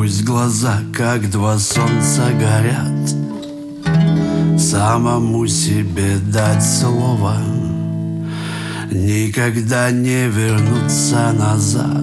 Пусть глаза, как два солнца, горят, самому себе дать слово никогда не вернуться назад.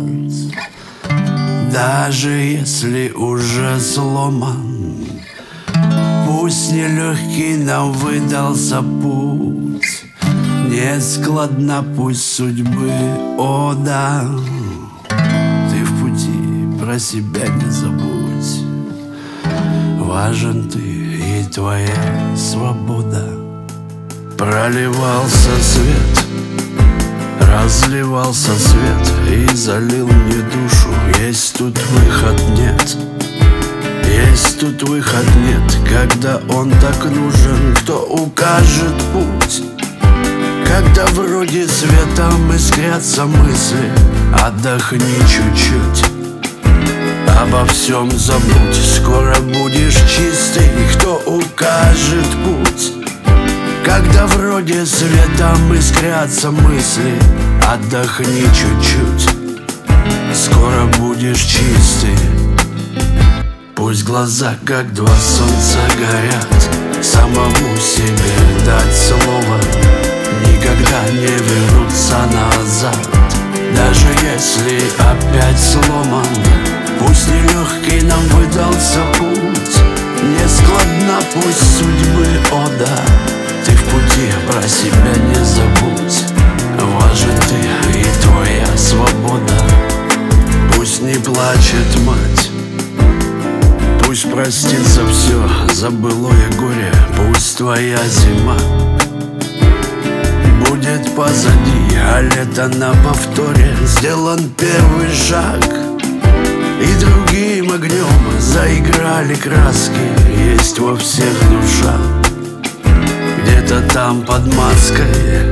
Даже если уже сломан, пусть нелегкий нам выдался путь, не складна пусть судьбы, о да. Ты в пути, про себя не забудь, важен ты и твоя свобода. Проливался свет, разливался свет и залил мне душу. Есть тут выход, нет, есть тут выход, нет. Когда он так нужен, кто укажет путь? Когда вроде светом искрятся мысли, отдохни чуть-чуть, обо всем забудь. Скоро будешь чистый, кто укажет путь? Когда вроде светом искрятся мысли, отдохни чуть-чуть, скоро будешь чистый. Пусть глаза, как два солнца, горят, самому себе дать слово никогда не вернуться назад. Даже если опять сломан, пусть нелегкий нам выдался путь, не складна пусть судьбы, о да. Ты в пути, про себя не забудь, важен ты и твоя свобода. Пусть не плачет мать, пусть простится все за былое горе. Пусть твоя зима будет позади, а лето на повторе. Сделан первый шаг, и другим огнем заиграли краски. Есть во всех душах, где-то там под маской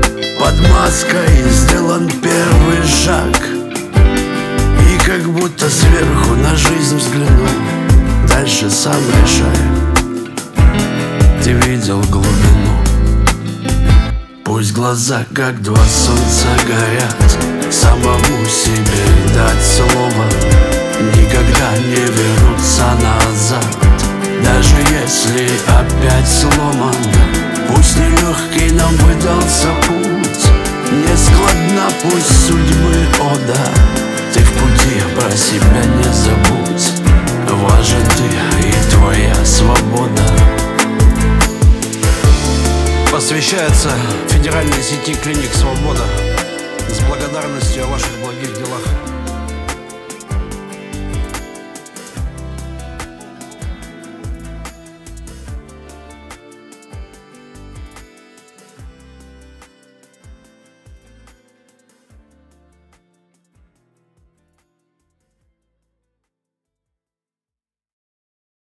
сделан первый шаг. И как будто сверху на жизнь взглянул, дальше сам решай, ты видел глубину. Пусть глаза, как два солнца, горят, самому себе дать слово никогда не вернуться назад. Даже если опять сломан, пусть нелегкий нам выдался путь, не складна пусть судьбы, о да. Ты в пути, про себя не забудь, важен ты и твоя свобода. Посвящается федеральной сети клиник «Свобода» с благодарностью о ваших благих делах.